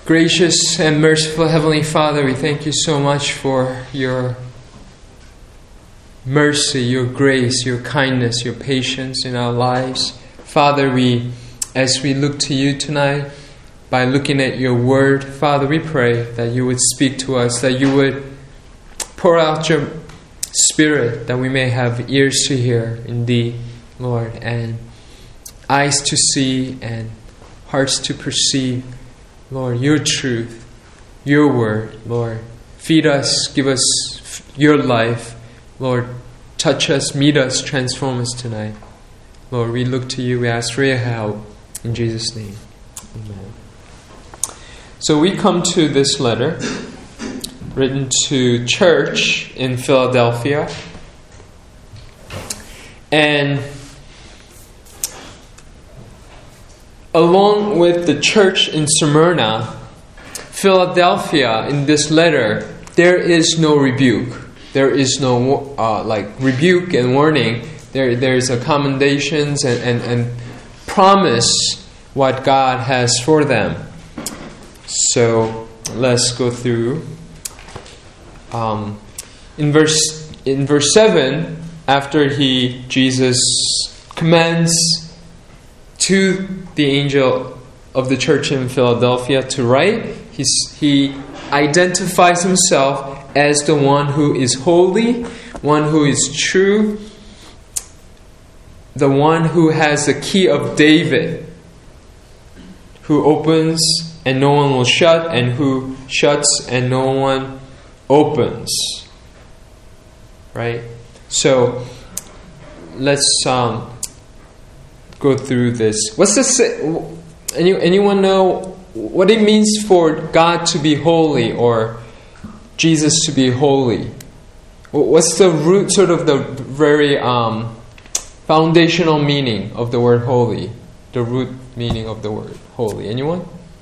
Gracious and merciful Heavenly Father, we thank you so much for your mercy, your grace, your kindness, your patience in our lives. Father, as we look to you tonight, by looking at your word, Father, we pray that you would speak to us, that you would pour out your Spirit, that we may have ears to hear indeed, Lord, and eyes to see and hearts to perceive, Lord, your truth, your word, Lord. Feed us, give us your life, Lord. Touch us, meet us, transform us tonight. Lord, we look to you, we ask for your help. In Jesus' name, amen. So we come to this letter written to church in Philadelphia. And along with the church in Smyrna, Philadelphia, in this letter, there is no rebuke. There is no rebuke and warning. There's a commendations and promise what God has for them. So let's go through. In verse 7, after Jesus commends to the angel of the church in Philadelphia to write, he identifies himself as the one who is holy, one who is true, the one who has the key of David, who opens and no one will shut, and who shuts and no one opens. Right? So let's go through this. What's the anyone know what it means for God to be holy or Jesus to be holy? What's the root, sort of the very foundational meaning of the word holy? The root meaning of the word holy. Anyone?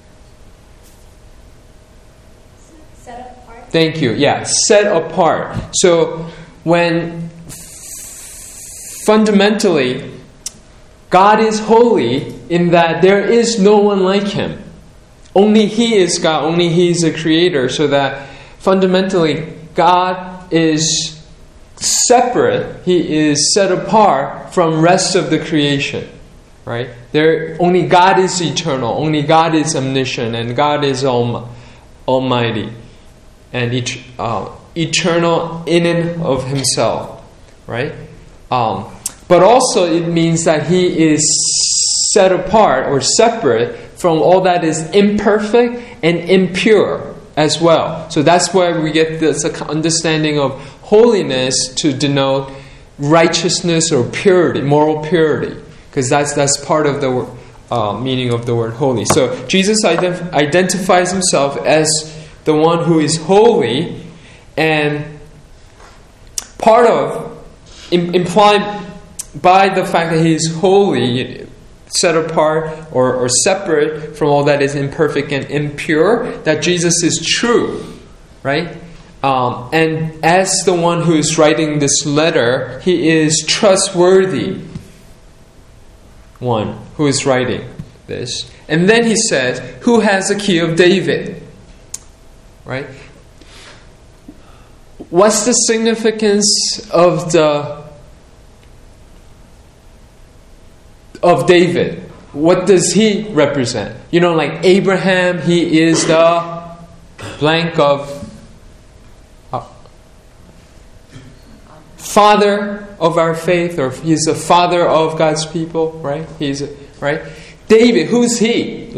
Set apart. Thank you. Yeah, set apart. So when fundamentally God is holy in that there is no one like Him. Only He is God. Only He is the Creator. So that fundamentally God is separate. He is set apart from rest of the creation. Right? Only God is eternal. Only God is omniscient, and God is almighty and eternal in and of Himself. Right? But also it means that He is set apart or separate from all that is imperfect and impure as well. So that's why we get this understanding of holiness to denote righteousness or purity, moral purity, because that's part of the meaning of the word holy. So Jesus identifies Himself as the one who is holy, and part of implied by the fact that He is holy, set apart or separate from all that is imperfect and impure, that Jesus is true, right? And as the one who is writing this letter, He is trustworthy one who is writing this. And then He says, who has the key of David? Right? What's the significance of David? What does he represent? Like Abraham, he is the blank of father of our faith, or he's the father of God's people, right? Right? David, who's he?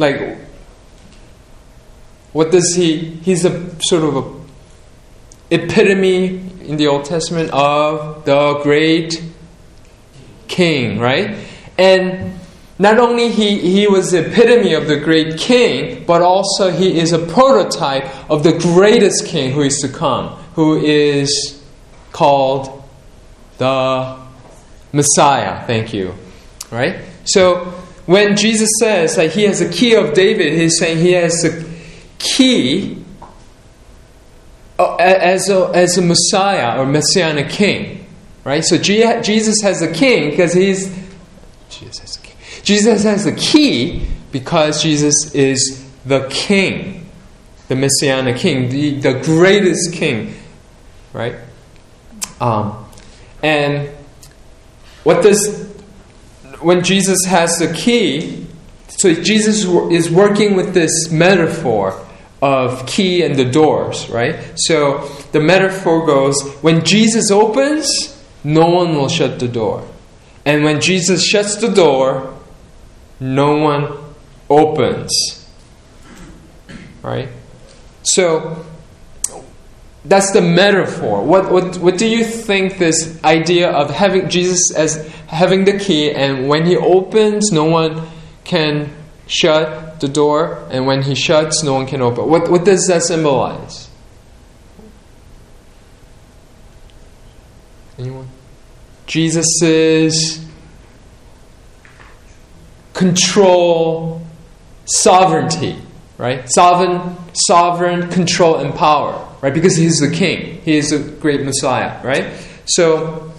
What does he's a sort of a epitome in the Old Testament of the great king, right? And not only he was the epitome of the great king, but also he is a prototype of the greatest king who is to come, who is called the Messiah. Thank you. Right? So when Jesus says that He has the key of David, He's saying He has the key as a Messiah or Messianic king. Right? So Jesus has the king because Jesus has the key because Jesus is the king. the Messianic king, the greatest king, right? And when Jesus has the key, so Jesus is working with this metaphor of key and the doors, right? So the metaphor goes, when Jesus opens, no one will shut the door. And when Jesus shuts the door, no one opens. Right? So that's the metaphor. What do you think this idea of having Jesus as having the key, and when he opens, no one can shut the door, and when he shuts, no one can open? What does that symbolize? Anyone? Jesus' control, sovereignty, right? Sovereign control and power, right? Because he's the king, he is the great Messiah, right? So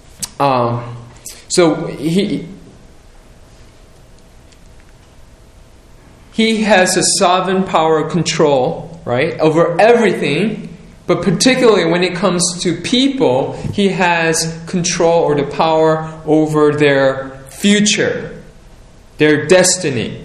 he has a sovereign power control, right, over everything. But particularly when it comes to people, he has control or the power over their future, their destiny.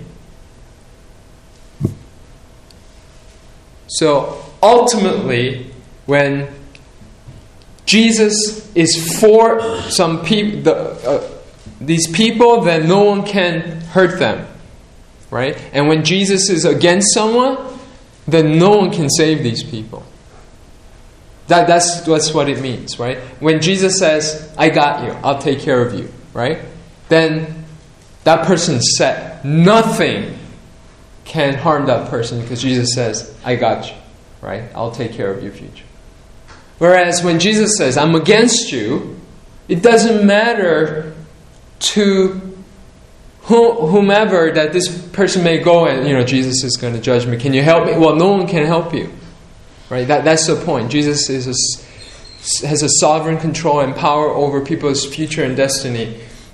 So ultimately, when Jesus is for some people, these people, then no one can hurt them, right? And when Jesus is against someone, then no one can save these people. That's what it means, right? When Jesus says, I got you, I'll take care of you, right? Then that person's set. Nothing can harm that person because Jesus says, I got you, right? I'll take care of your future. Whereas when Jesus says, I'm against you, it doesn't matter to whomever that this person may go and, Jesus is going to judge me. Can you help me? Well, no one can help you. Right? That's the point. Jesus has a sovereign control and power over people's future and destiny.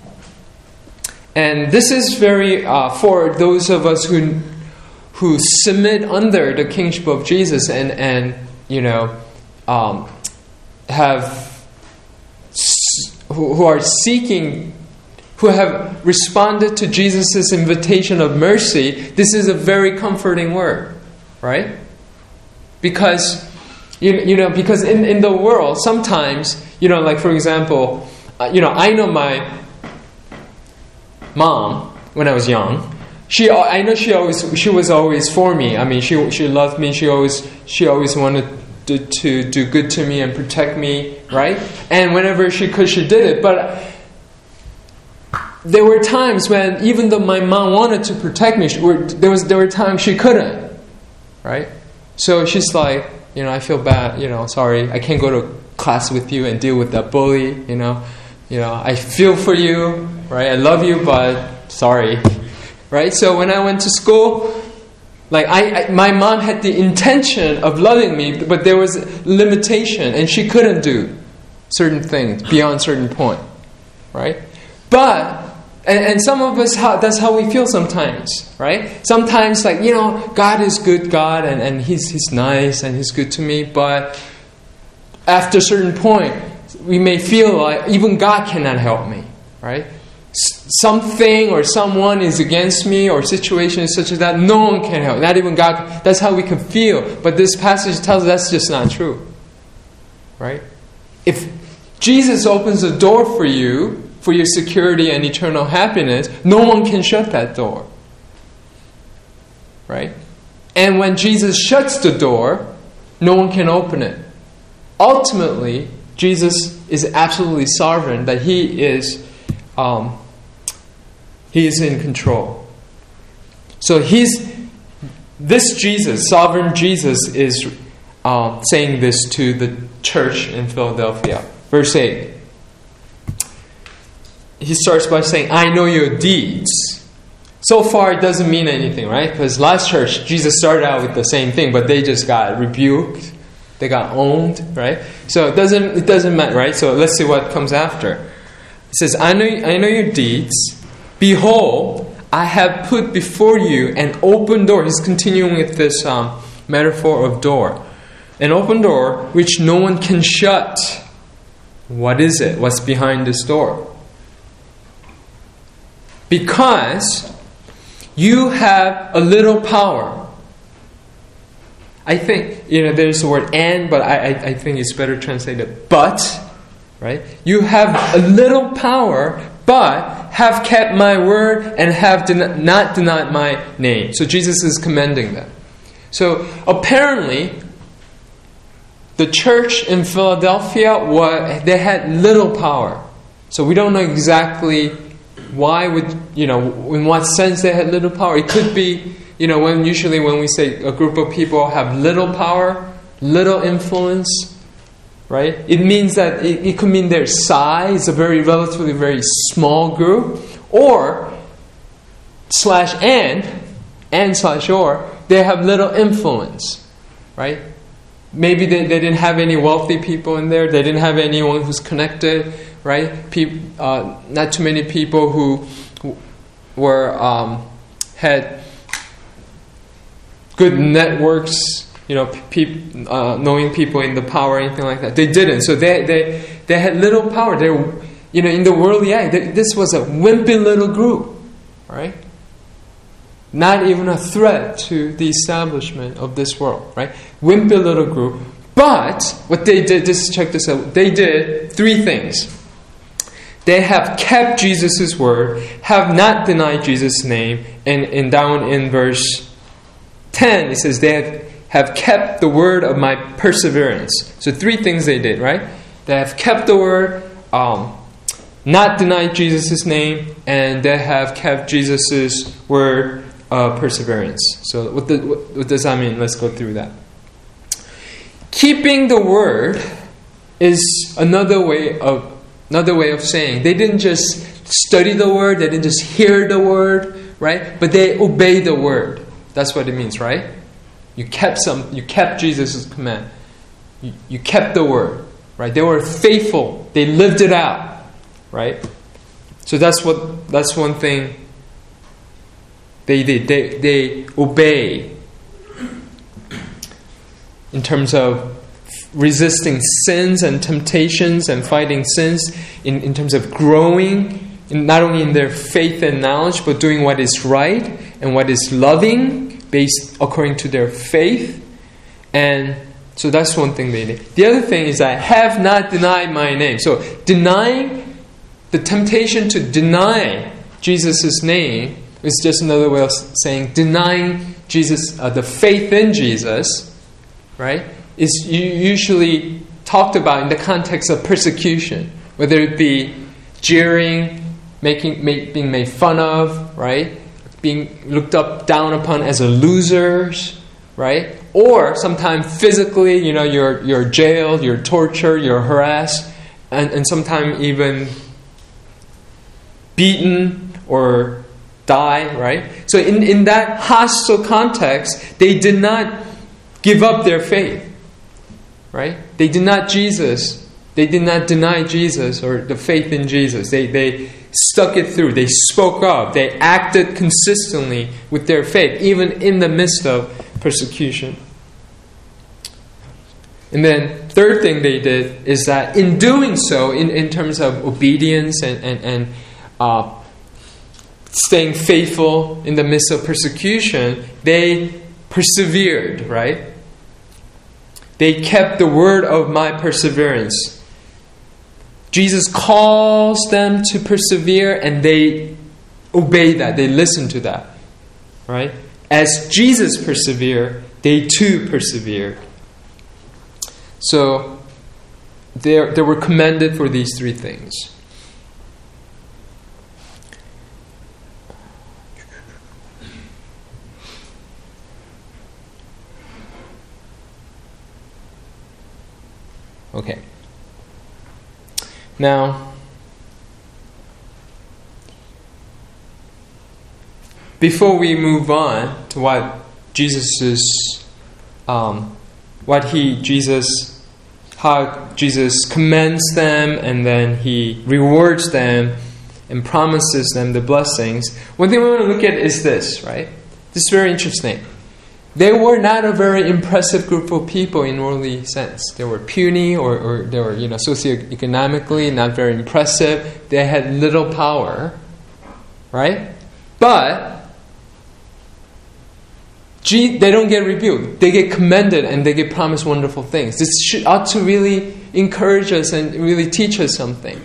And this is very, for those of us who submit under the kingship of Jesus and who are seeking, who have responded to Jesus' invitation of mercy, this is a very comforting word, right? Because, because in the world, sometimes, like for example, I know my mom when I was young. I know she was always for me. I mean, she loved me. She always wanted to do good to me and protect me, right? And whenever she could, she did it. But there were times when, even though my mom wanted to protect me, there were times she couldn't, right? So she's like, I feel bad, sorry, I can't go to class with you and deal with that bully, I feel for you, right? I love you, but sorry, right? So when I went to school, like my mom had the intention of loving me, but there was a limitation, and she couldn't do certain things beyond a certain point, right? But and some of us, that's how we feel sometimes, right? Sometimes, God is good, God, and He's nice, and He's good to me, but after a certain point, we may feel like even God cannot help me, right? Something or someone is against me, or situation is such as that, no one can help, not even God. That's how we can feel. But this passage tells us that's just not true, right? If Jesus opens the door for you, for your security and eternal happiness, no one can shut that door. Right? And when Jesus shuts the door, no one can open it. Ultimately, Jesus is absolutely sovereign, that He is in control. So this Jesus, sovereign Jesus, is saying this to the church in Philadelphia. Verse 8. He starts by saying, I know your deeds. So far, it doesn't mean anything, right? Because last church, Jesus started out with the same thing, but they just got rebuked. They got owned, right? So it doesn't matter, right? So let's see what comes after. It says, I know your deeds. Behold, I have put before you an open door. He's continuing with this metaphor of door. An open door which no one can shut. What is it? What's behind this door? Because you have a little power. I think, there's the word and, but I think it's better translated but, right? You have a little power, but have kept my word and have not denied my name. So Jesus is commending them. So apparently, the church in Philadelphia, they had little power. So we don't know exactly why in what sense they had little power. It could be, when we say a group of people have little power, little influence, right? It means that it could mean their size, a relatively very small group, or /and/or, they have little influence, right? Maybe they didn't have any wealthy people in there. They didn't have anyone who's connected, right? Not too many people who had good networks, knowing people in the power, anything like that. They didn't. So they had little power. They were, in the worldly eye, this was a wimpy little group, right? Not even a threat to the establishment of this world, right? Wimpy little group. But what they did, check this out. They did 3 things. They have kept Jesus' word, have not denied Jesus' name, and down in verse 10, it says they have kept the word of my perseverance. So 3 things they did, right? They have kept the word, not denied Jesus' name, and they have kept Jesus' word, perseverance. So what does that mean? Let's go through that. Keeping the word is another way of saying they didn't just study the word, they didn't just hear the word, right? But they obeyed the word. That's what it means, right? You kept Jesus' command. You kept the word, right? They were faithful. They lived it out, right? So that's one thing they did. They obey in terms of resisting sins and temptations and fighting sins, in terms of growing, not only in their faith and knowledge, but doing what is right and what is loving, based according to their faith. And so that's one thing they did. The other thing is that have not denied my name. So denying, the temptation to deny Jesus' name is just another way of saying denying Jesus, the faith in Jesus, right? Is usually talked about in the context of persecution, whether it be jeering, being made fun of, right? Being looked down upon as a losers, right? Or sometimes physically, you're jailed, you're tortured, you're harassed, and sometimes even beaten or die, right? So in that hostile context, they did not give up their faith, right? They did not deny Jesus or the faith in Jesus. They stuck it through. They spoke up. They acted consistently with their faith, even in the midst of persecution. And then third thing they did is that in doing so, in terms of obedience and staying faithful in the midst of persecution, they persevered, right? They kept the word of my perseverance. Jesus calls them to persevere, and they obey that. They listen to that, right? As Jesus persevered, they too persevered. So they were commended for these 3 things. Okay. Now, before we move on to what how Jesus commends them and then he rewards them and promises them the blessings, one thing we want to look at is this, right? This is very interesting. they were not a very impressive group of people in worldly sense. They were puny, or they were, socioeconomically not very impressive. They had little power, right? But they don't get rebuked. They get commended and they get promised wonderful things. This ought to really encourage us and really teach us something.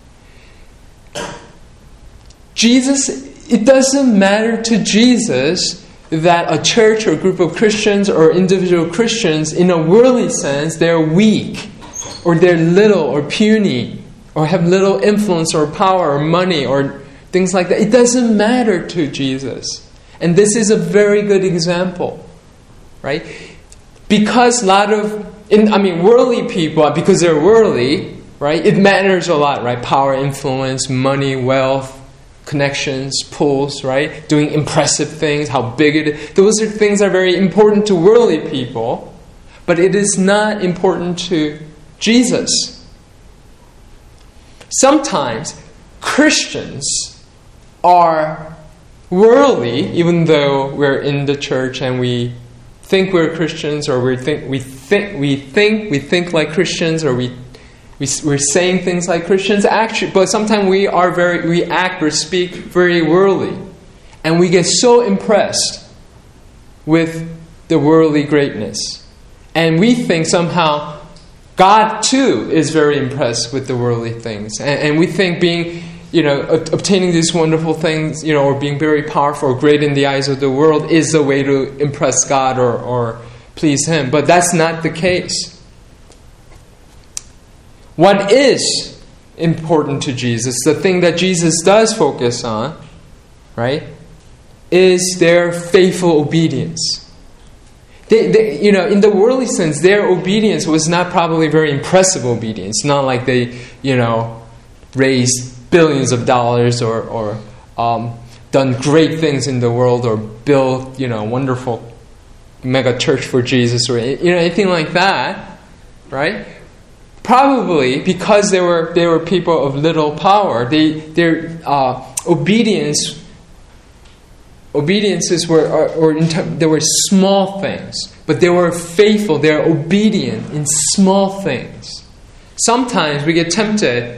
It doesn't matter to Jesus that a church or group of Christians or individual Christians, in a worldly sense, they're weak, or they're little or puny, or have little influence or power or money or things like that. It doesn't matter to Jesus. And this is a very good example, right? Because worldly people, because they're worldly, right? It matters a lot, right? Power, influence, money, wealth, connections, pulls, right? Doing impressive things, how big it is. Those are things that are very important to worldly people, but it is not important to Jesus. Sometimes Christians are worldly, even though we're in the church and we think we're Christians, or we think like Christians, or we're saying things like Christians, actually, but sometimes we act or speak very worldly, and we get so impressed with the worldly greatness, and we think somehow God too is very impressed with the worldly things, and we think being, obtaining these wonderful things, or being very powerful or great in the eyes of the world is the way to impress God or please Him, but that's not the case. What is important to Jesus, the thing that Jesus does focus on, right, is their faithful obedience. They, in the worldly sense, their obedience was not probably very impressive obedience. Not like they, raised billions of dollars or done great things in the world, or built, wonderful mega church for Jesus, or anything like that, right? Probably because they were people of little power, their obediences there were small things, but they were faithful. They were obedient in small things. Sometimes we get tempted.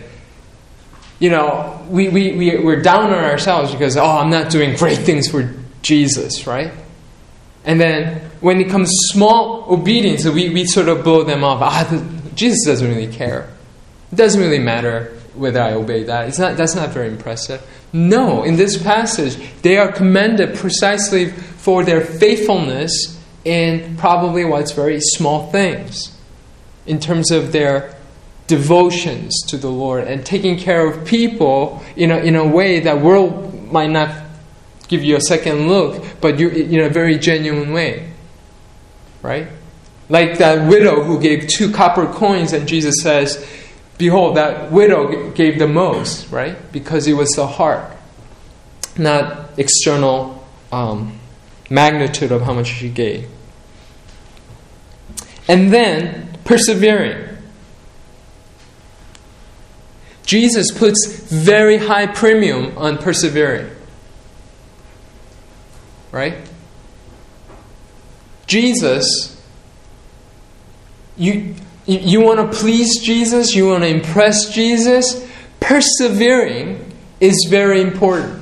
We're down on ourselves because I'm not doing great things for Jesus, right? And then when it comes to small obedience, we sort of blow them off. Jesus doesn't really care. It doesn't really matter whether I obey that. That's not very impressive. No, in this passage, they are commended precisely for their faithfulness in probably what's very small things, in terms of their devotions to the Lord and taking care of people in a way that world might not give you a second look, but in a very genuine way, right? Like that widow who gave 2 copper coins, and Jesus says, behold, that widow gave the most, right? Because it was the heart, not external magnitude of how much she gave. And then, persevering. Jesus puts very high premium on persevering, right? Jesus, you want to please Jesus, you want to impress Jesus, persevering is very important,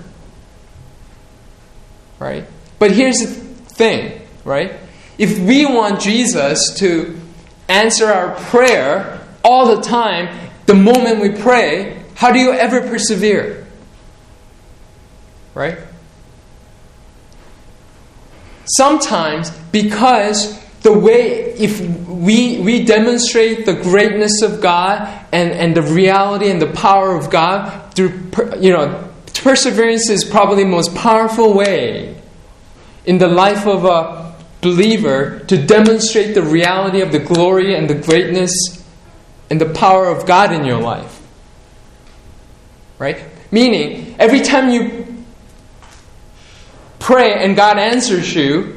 right? But here's the thing, right? If we want Jesus to answer our prayer all the time, the moment we pray, how do you ever persevere? Right? Sometimes, because the way, if we demonstrate the greatness of God and the reality and the power of God through, perseverance is probably the most powerful way in the life of a believer to demonstrate the reality of the glory and the greatness and the power of God in your life. Right? Meaning, every time you pray and God answers you,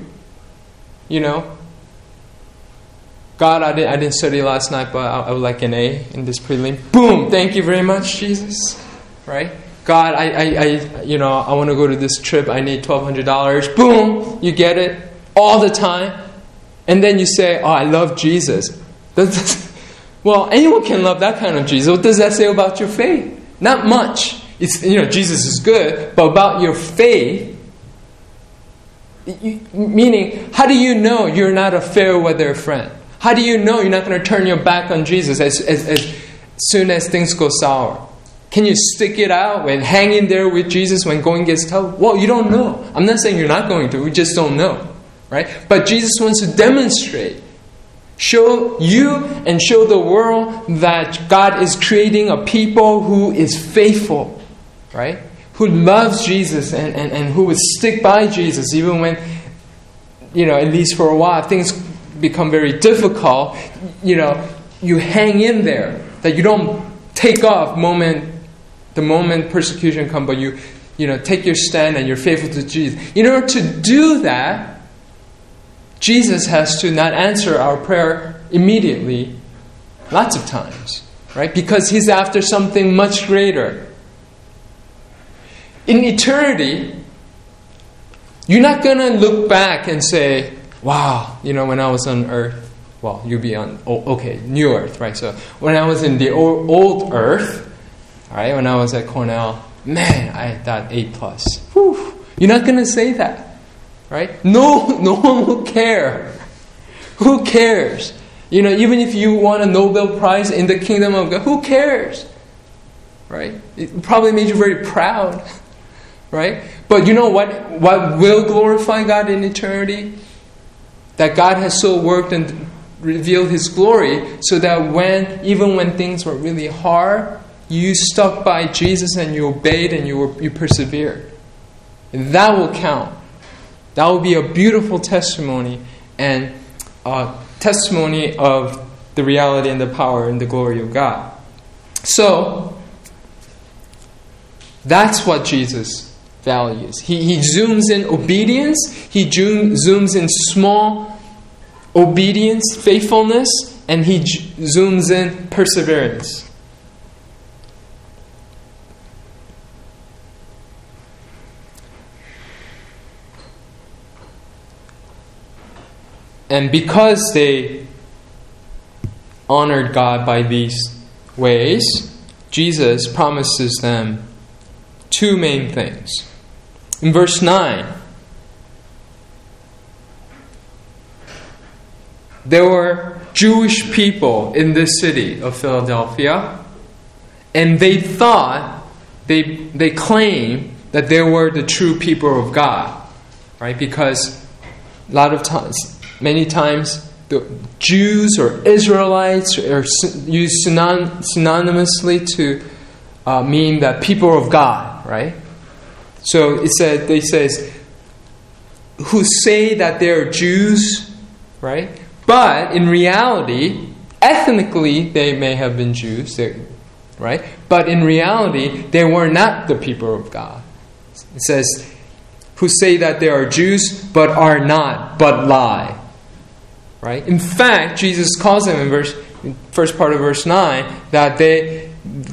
God, I didn't study last night, but I would like an A in this prelim. Boom! Thank you very much, Jesus. Right? God, I want to go to this trip. I need $1,200. Boom! You get it. all the time, and then you say, oh, I love Jesus. Well, anyone can love that kind of Jesus. What does that say about your faith? Not much. It's, Jesus is good, but about your faith, meaning, how do you know you're not a fair weather friend? How do you know you're not going to turn your back on Jesus as soon as things go sour? Can you stick it out and hang in there with Jesus when going gets tough? Well, you don't know. I'm not saying you're not going to. We just don't know. Right? But Jesus wants to demonstrate, show you and show the world that God is creating a people who is faithful. Right? Who loves Jesus and who would stick by Jesus even when, at least for a while, things become very difficult. You hang in there. That you don't take off the moment persecution comes, but you take your stand and you're faithful to Jesus. In order to do that, Jesus has to not answer our prayer immediately, lots of times, right? Because He's after something much greater. In eternity, you're not going to look back and say, wow, when I was on earth, well, you'll be on, new earth, right? So when I was in the old earth, all right, when I was at Cornell, man, I got A+. Whew. You're not going to say that. Right? No one will care. Who cares? Even if you won a Nobel Prize in the kingdom of God, who cares? Right? It probably made you very proud. Right? But you know what will glorify God in eternity? That God has so worked and revealed His glory so that even when things were really hard, you stuck by Jesus and you obeyed and you persevered. And that will count. That will be a beautiful testimony and testimony of the reality and the power and the glory of God. So, that's what Jesus values. He zooms in obedience. He zooms in small obedience, faithfulness, and He zooms in perseverance. And because they honored God by these ways, Jesus promises them two main things. In verse 9, there were Jewish people in this city of Philadelphia, and they thought, they claimed that they were the true people of God, right? Because many times, the Jews or Israelites are used synonymously to mean that people of God, right? So they says, who say that they are Jews, right? But in reality, ethnically, they may have been Jews, right? But in reality, they were not the people of God. It says, who say that they are Jews, but are not, but lie. Right? In fact, Jesus calls them in first part of verse 9 that they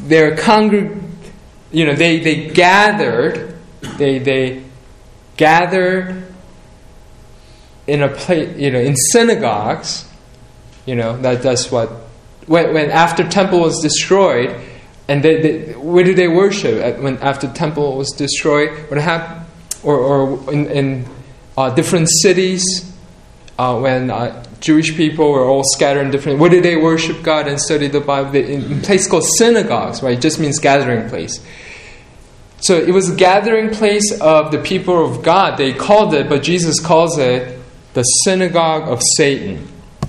gathered in a place, in synagogues. That's what when after temple was destroyed, and where did they worship? When after temple was destroyed, what happened? Or in different cities when Jewish people were all scattered in different... Where did they worship God and study the Bible? In a place called synagogues, right? It just means gathering place. So it was a gathering place of the people of God. They called it, but Jesus calls it the synagogue of Satan.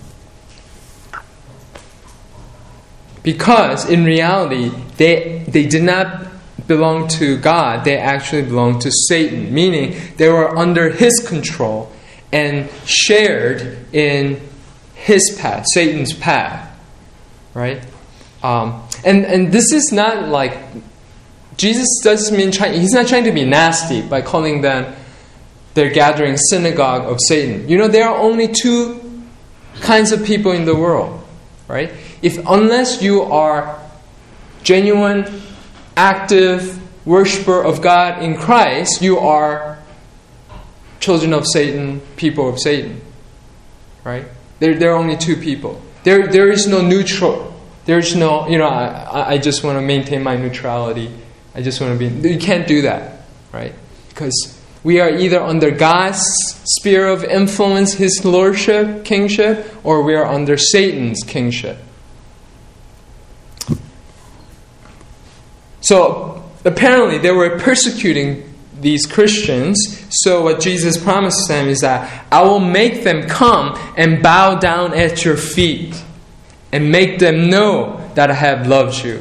Because in reality, they did not belong to God. They actually belonged to Satan. Meaning they were under his control and shared in his path, Satan's path. Right? And this is not like... Jesus doesn't mean... He's not trying to be nasty by calling them their gathering synagogue of Satan. There are only two kinds of people in the world. Right? Unless you are genuine, active worshiper of God in Christ, you are children of Satan, people of Satan. Right? There are only two people. There is no neutral. There's no, I just want to maintain my neutrality. I just want to be... You can't do that. Right? Because we are either under God's sphere of influence, His lordship, kingship, or we are under Satan's kingship. So, apparently they were persecuting these Christians. So what Jesus promised them is that I will make them come and bow down at your feet and make them know that I have loved you.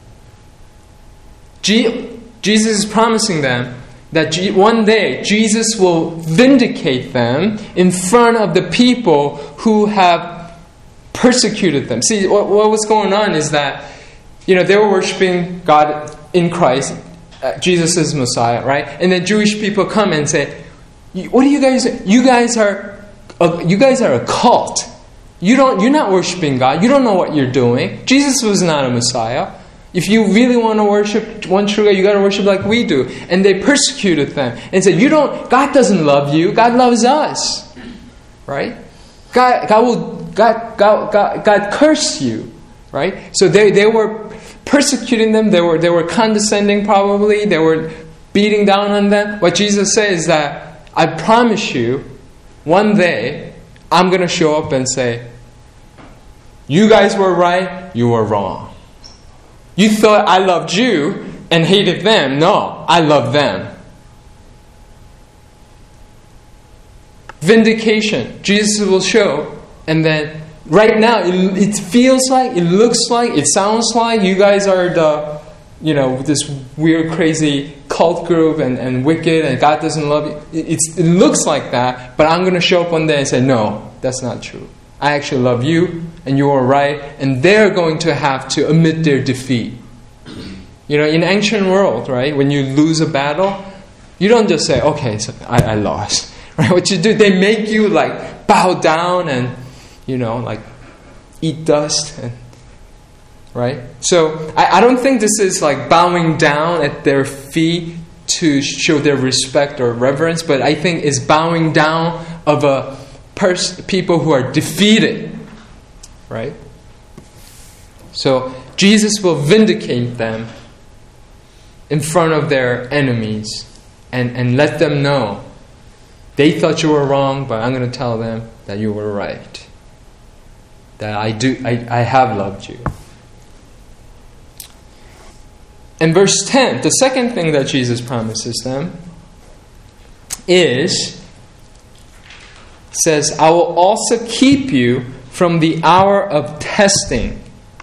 Jesus is promising them that one day Jesus will vindicate them in front of the people who have persecuted them. See, what was going on is that, they were worshiping God in Christ. Jesus is Messiah, right? And then Jewish people come and say, "What do you guys? You guys are a cult. You're not worshiping God. You don't know what you're doing. Jesus was not a Messiah. If you really want to worship one true God, you got to worship like we do." And they persecuted them and said, God doesn't love you. God loves us, right? God cursed you, right? So they were persecuting them. They were condescending, probably. They were beating down on them. What Jesus says is that I promise you, one day I'm going to show up and say, you guys were right, you were wrong. You thought I loved you and hated them. No, I love them. Vindication. Jesus will show, and then right now, it feels like, it looks like, it sounds like you guys are the, this weird, crazy cult group and wicked and God doesn't love you. It looks like that, but I'm going to show up one day and say, no, that's not true. I actually love you and you are right, and they're going to have to admit their defeat. In ancient world, right, when you lose a battle, you don't just say, okay, so I lost. Right? What you do, they make you bow down and eat dust, right? So I don't think this is bowing down at their feet to show their respect or reverence, but I think it's bowing down of people who are defeated, right? So Jesus will vindicate them in front of their enemies and let them know they thought you were wrong, but I'm going to tell them that you were right. That I have loved you. In verse 10, the second thing that Jesus promises them says, I will also keep you from the hour of testing.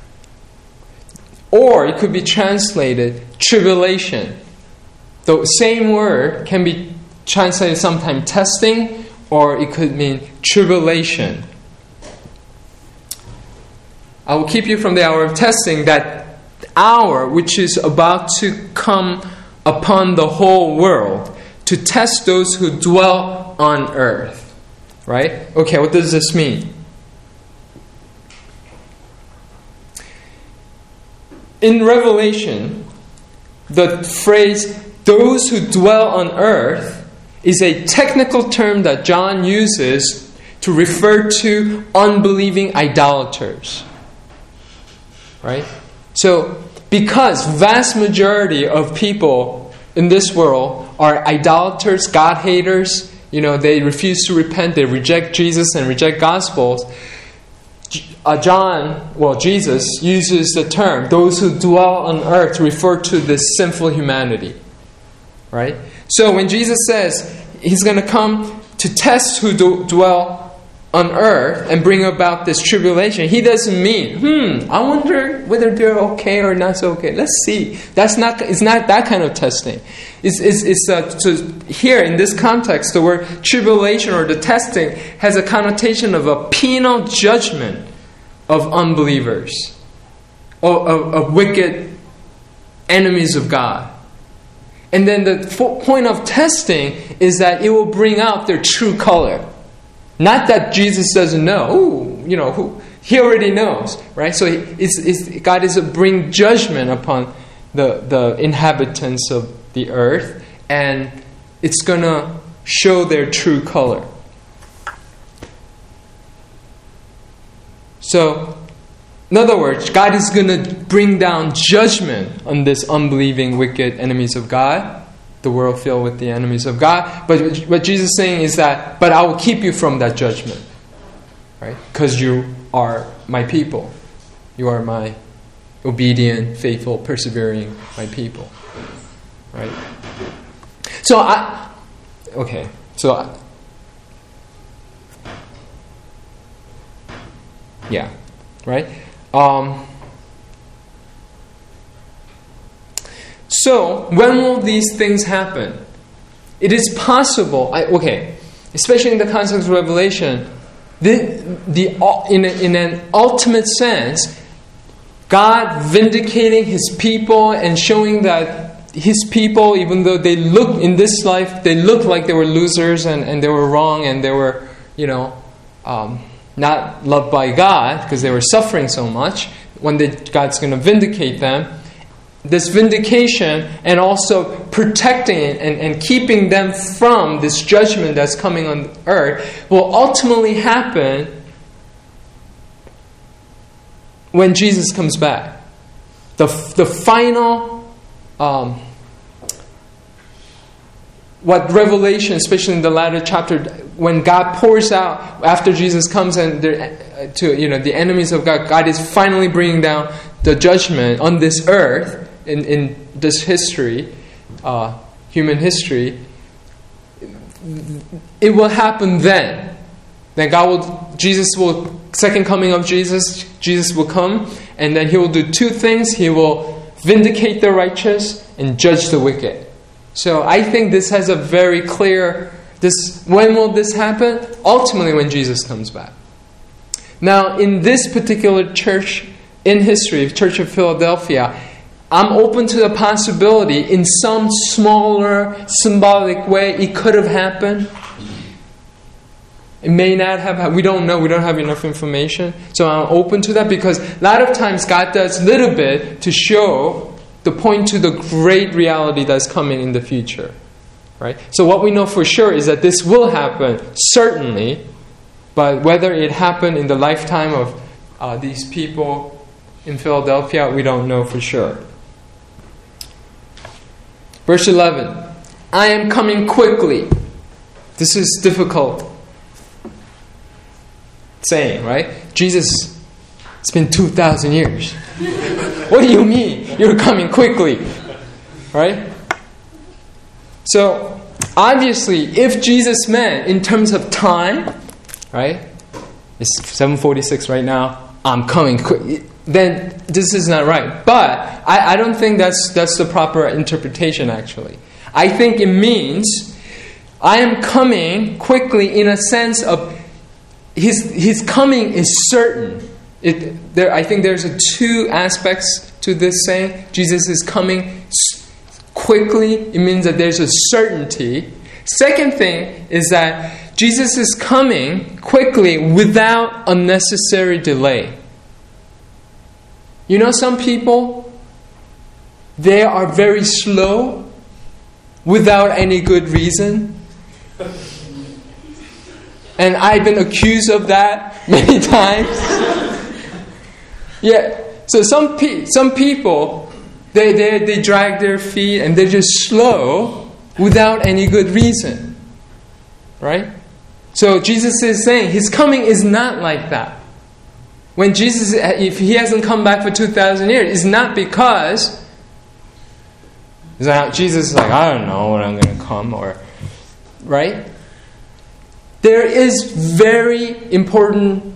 Or it could be translated tribulation. The same word can be translated sometimes testing, or it could mean tribulation. I will keep you from the hour of testing, that hour which is about to come upon the whole world to test those who dwell on earth. Right? Okay, what does this mean? In Revelation, the phrase, those who dwell on earth, is a technical term that John uses to refer to unbelieving idolaters. Right? So, because vast majority of people in this world are idolaters, God haters, they refuse to repent, they reject Jesus and reject Gospels, Jesus uses the term, those who dwell on earth, to refer to this sinful humanity. Right? So when Jesus says He's going to come to test who dwell on earth and bring about this tribulation, He doesn't mean, I wonder whether they're okay or not so okay. Let's see. It's not that kind of testing. Here in this context, the word tribulation or the testing has a connotation of a penal judgment of unbelievers, of wicked enemies of God. And then the point of testing is that it will bring out their true color. Not that Jesus doesn't know. He already knows, right? So God is to bring judgment upon the inhabitants of the earth, and it's going to show their true color. So, in other words, God is going to bring down judgment on this unbelieving, wicked enemies of God, the world filled with the enemies of God. But what Jesus is saying is that, but I will keep you from that judgment, right? Because you are my people. You are my obedient, faithful, persevering, my people, right? Yeah, right? So, when will these things happen? It is possible, especially in the context of Revelation, in an ultimate sense, God vindicating His people and showing that His people, even though they look in this life, they look like they were losers and they were wrong and they were, not loved by God because they were suffering so much. One day God's going to vindicate them. This vindication and also protecting and keeping them from this judgment that's coming on earth will ultimately happen when Jesus comes back. The final, what Revelation, especially in the latter chapter, when God pours out after Jesus comes and the enemies of God, God is finally bringing down the judgment on this earth in this history, human history. It will happen then. Then second coming of Jesus will come, and then He will do two things. He will vindicate the righteous and judge the wicked. So I think this has a very clear, when will this happen? Ultimately when Jesus comes back. Now in this particular church in history, Church of Philadelphia, I'm open to the possibility in some smaller symbolic way it could have happened. It may not have happened. We don't know. We don't have enough information. So I'm open to that because a lot of times God does a little bit to point to the great reality that's coming in the future. Right? So what we know for sure is that this will happen, certainly, but whether it happened in the lifetime of these people in Philadelphia, we don't know for sure. Verse 11, I am coming quickly. This is difficult saying, right? Jesus, it's been 2,000 years. What do you mean you're coming quickly? Right? So, obviously, if Jesus meant in terms of time, right? It's 7:46 right now. I'm coming quick. Then this is not right. But I don't think that's the proper interpretation, actually. I think it means I am coming quickly in a sense of His coming is certain. I think there's two aspects to this saying. Jesus is coming quickly. It means that there's a certainty. Second thing is that Jesus is coming quickly without unnecessary delay. You know, some people, they are very slow without any good reason. And I've been accused of that many times. Yeah. So some people, they drag their feet and they're just slow without any good reason. Right? So Jesus is saying His coming is not like that. When Jesus, if He hasn't come back for 2,000 years, it's not because Jesus is like, I don't know when I'm going to come, or right? There is very important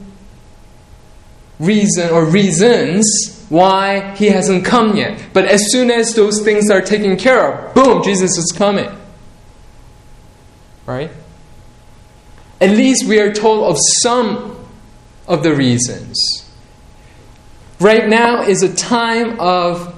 reasons why He hasn't come yet. But as soon as those things are taken care of, boom, Jesus is coming. Right? At least we are told of some of the reasons. Right now is a time of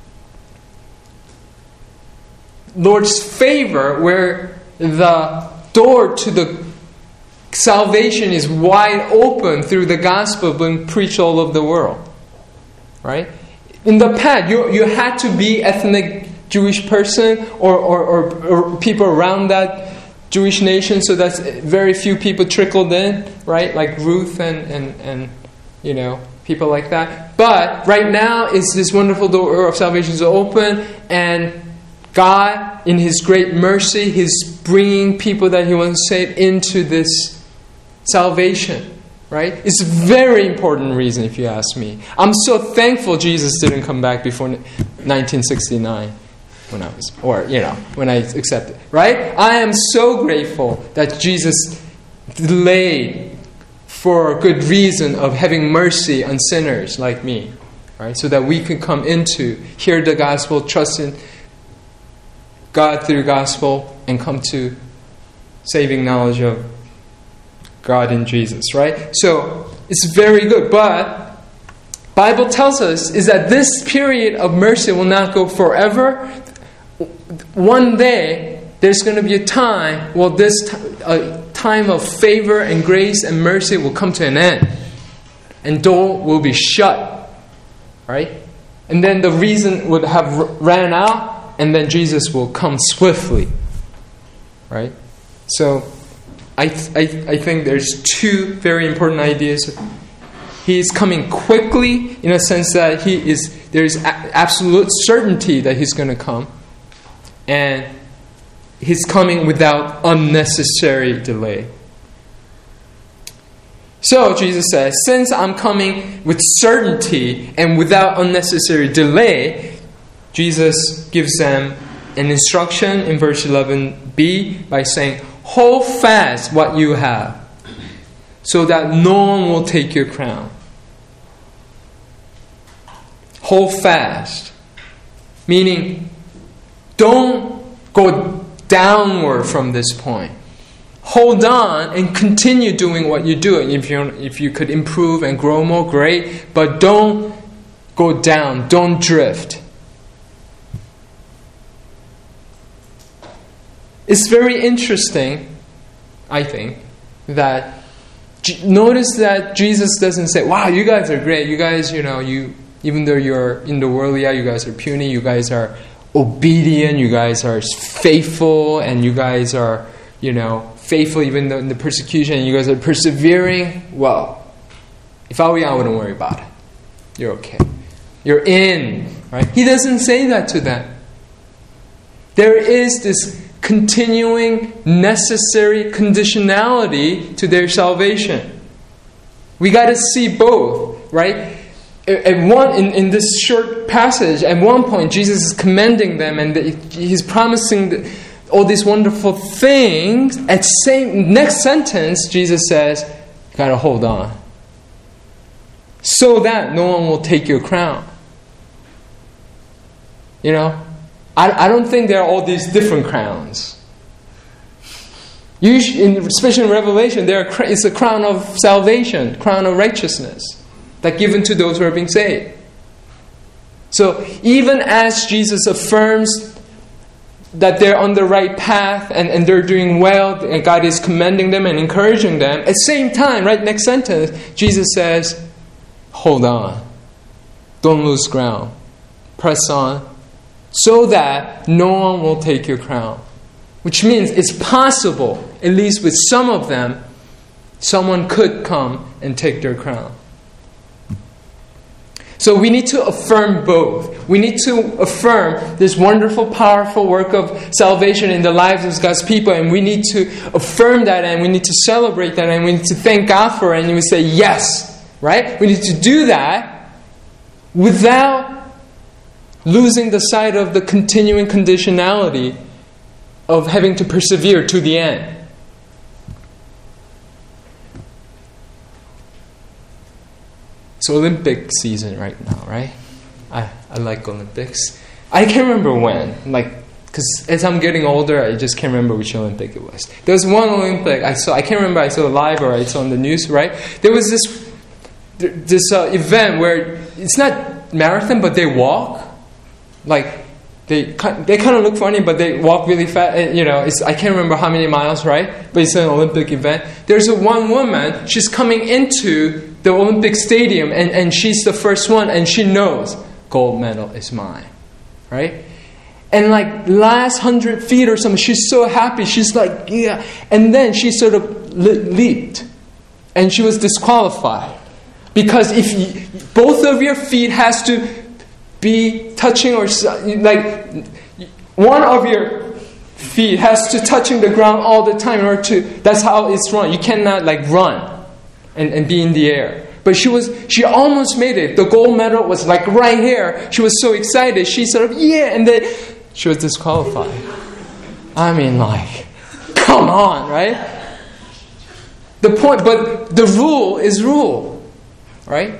Lord's favor where the door to the salvation is wide open through the gospel being preached all over the world. Right? In the past, you had to be ethnic Jewish person or people around that Jewish nation, so that's very few people trickled in, right? Like Ruth and people like that. But right now, it's this wonderful door of salvation is open, and God, in His great mercy, He's bringing people that He wants to save into this salvation. Right? It's a very important reason, if you ask me. I'm so thankful Jesus didn't come back before 1969 when I accepted. Right? I am so grateful that Jesus delayed for a good reason of having mercy on sinners like me. Right? So that we can come into, hear the gospel, trust in God through the gospel, and come to saving knowledge of God in Jesus, right? So it's very good, but Bible tells us is that this period of mercy will not go forever. One day there's going to be a time, a time of favor and grace and mercy will come to an end, and door will be shut, right? And then the reason would have ran out, and then Jesus will come swiftly, right? So I think there's two very important ideas. He is coming quickly in a sense that there's absolute certainty that He's going to come. And He's coming without unnecessary delay. So Jesus says, since I'm coming with certainty and without unnecessary delay, Jesus gives them an instruction in verse 11b by saying, hold fast what you have, so that no one will take your crown. Hold fast. Meaning, don't go downward from this point. Hold on and continue doing what you're doing. If you could improve and grow more, great. But don't go down. Don't drift. It's very interesting, I think, that notice that Jesus doesn't say, wow, you guys are great. You guys, even though you're in the world, you guys are puny. You guys are obedient. You guys are faithful. And you guys are, faithful even though in the persecution. And you guys are persevering. Well, if I were you, I wouldn't worry about it. You're okay. You're in. Right? He doesn't say that to them. There is this continuing necessary conditionality to their salvation. We got to see both, right? In this short passage, at one point Jesus is commending them and He's promising all these wonderful things. At next sentence, Jesus says, "You got to hold on, so that no one will take your crown." I don't think there are all these different crowns. Especially in Revelation, it's a crown of salvation, crown of righteousness, that given to those who are being saved. So even as Jesus affirms that they're on the right path and they're doing well, and God is commending them and encouraging them, at the same time, right next sentence, Jesus says, hold on. Don't lose ground. Press on, so that no one will take your crown. Which means it's possible, at least with some of them, someone could come and take their crown. So we need to affirm both. We need to affirm this wonderful, powerful work of salvation in the lives of God's people, and we need to affirm that, and we need to celebrate that, and we need to thank God for it, and we say yes, right? We need to do that without losing the sight of the continuing conditionality of having to persevere to the end. It's Olympic season right now, right? I like Olympics. I can't remember when, because as I'm getting older, I just can't remember which Olympic it was. There was one Olympic I can't remember I saw live or I saw on the news, right? There was this event where it's not marathon, but they walk. They kind of look funny, but they walk really fast. I can't remember how many miles, right? But it's an Olympic event. There's one woman, she's coming into the Olympic stadium, and she's the first one, and she knows gold medal is mine, right? And like last 100 feet or something, she's so happy. She's like, yeah. And then she sort of leaped. And she was disqualified. Because if both of your feet has to be touching, or like one of your feet has to touching the ground all the time in order to, that's how it's run. You cannot like run and be in the air. But she almost made it. The gold medal was like right here. She was so excited. She sort of, yeah, and then she was disqualified. I mean, like, come on, right? The point, but the rule is rule, right?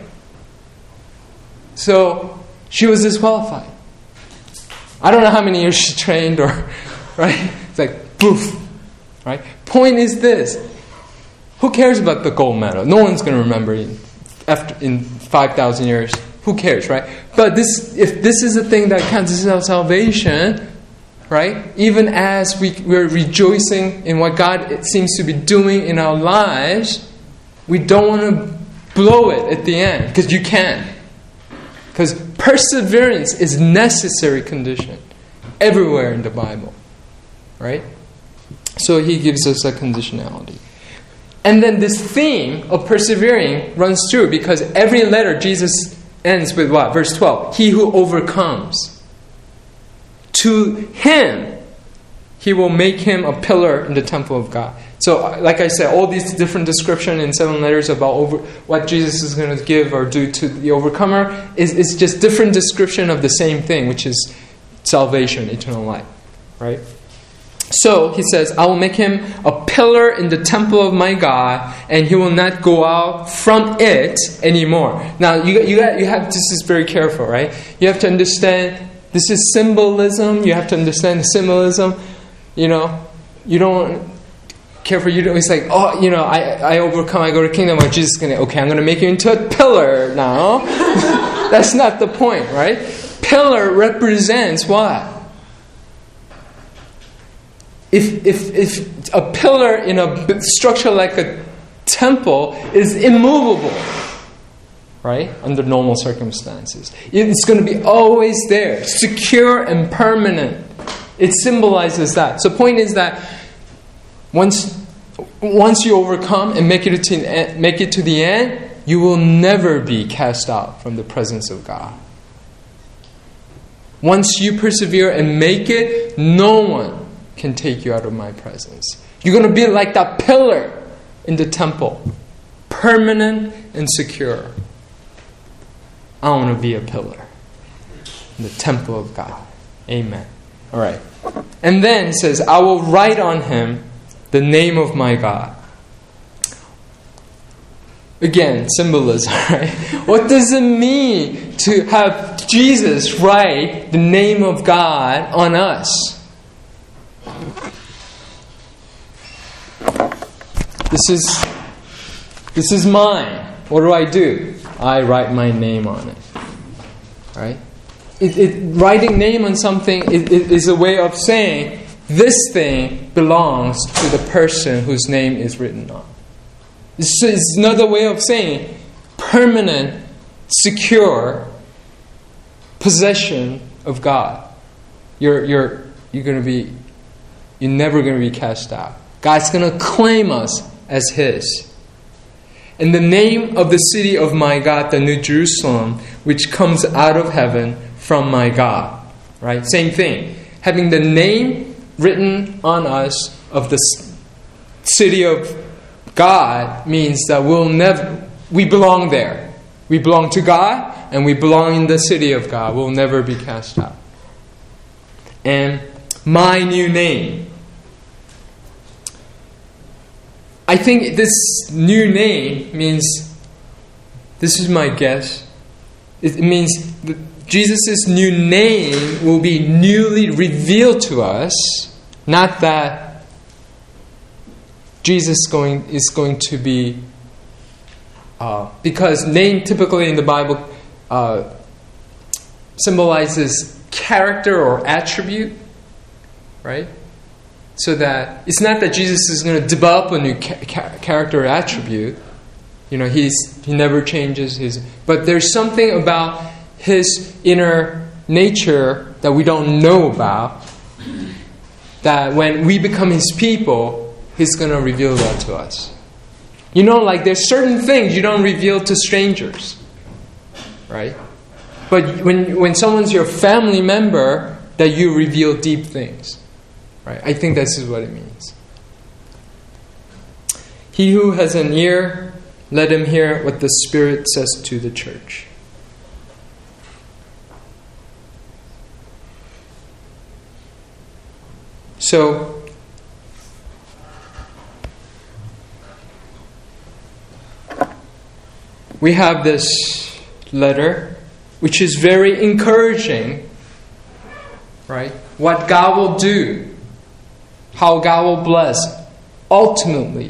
So she was disqualified. I don't know how many years she trained, or right? It's like poof, right? Point is this: who cares about the gold medal? No one's going to remember it in 5,000 years. Who cares, right? But if this is the thing that counts, this is our salvation, right? Even as we're rejoicing in what God seems to be doing in our lives, we don't want to blow it at the end, because you can. Because perseverance is necessary condition everywhere in the Bible, right? So he gives us a conditionality. And then this theme of persevering runs through, because every letter Jesus ends with what? Verse 12. He who overcomes, to him he will make him a pillar in the temple of God. So like I said, all these different descriptions in 7 letters about what Jesus is going to give or do to the overcomer is just different description of the same thing, which is salvation, eternal life, right? So he says, I will make him a pillar in the temple of my God, and he will not go out from it anymore. Now you have, this is very careful, right? You have to understand this is symbolism. You have to understand the symbolism. You know, you don't careful. You don't. It's like, oh, you know, I overcome. I go to the kingdom. Or Jesus is gonna. Okay, I'm gonna make you into a pillar now. That's not the point, right? Pillar represents what? If a pillar in a structure like a temple is immovable, right, under normal circumstances, it's going to be always there, secure and permanent. It symbolizes that. So the point is that once you overcome and make it to the end, you will never be cast out from the presence of God. Once you persevere and make it, no one can take you out of my presence. You're going to be like that pillar in the temple, permanent and secure. I want to be a pillar in the temple of God. Amen. All right. And then it says, I will write on him the name of my God. Again, symbolism, right? What does it mean to have Jesus write the name of God on us? This is mine. What do? I write my name on it. Right? Writing name on something is a way of saying this thing belongs to the person whose name is written on. It's another way of saying permanent, secure possession of God. You're never going to be cast out. God's going to claim us as His. In the name of the city of my God, the New Jerusalem, which comes out of heaven from my God. Right? Same thing. Having the name written on us of the city of God means that we belong there. We belong to God and we belong in the city of God. We'll never be cast out. And my new name. I think this new name means, this is my guess, it means that Jesus' new name will be newly revealed to us, not that Jesus is going to be, because name typically in the Bible symbolizes character or attribute, right? So that it's not that Jesus is going to develop a new character or attribute. You know, he never changes his. But there's something about his inner nature that we don't know about, that when we become His people, He's going to reveal that to us. You know, like there's certain things you don't reveal to strangers, right? But when someone's your family member, that you reveal deep things, right? I think this is what it means. He who has an ear, let him hear what the Spirit says to the church. So, we have this letter, which is very encouraging, right? What God will do, how God will bless, ultimately,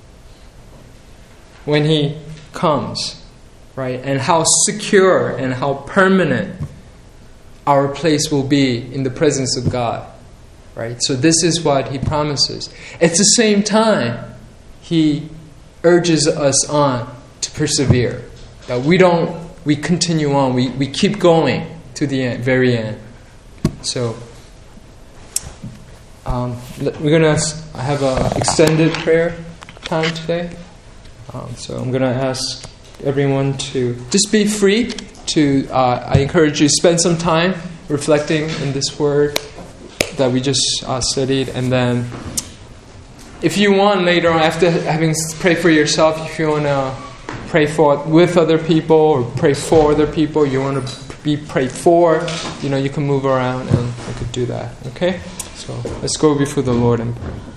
when He comes, right? And how secure and how permanent our place will be in the presence of God, right? So this is what He promises. At the same time, He urges us on to persevere. That we continue on, we keep going to the end, very end. So, we're going to have an extended prayer time today. So I'm going to ask everyone to just be free to, I encourage you to spend some time reflecting in this word that we just studied. And then if you want later on, after having prayed for yourself, if you want to pray with other people or pray for other people, you want to be prayed for, you can move around and you could do that. Okay? So let's go before the Lord and pray.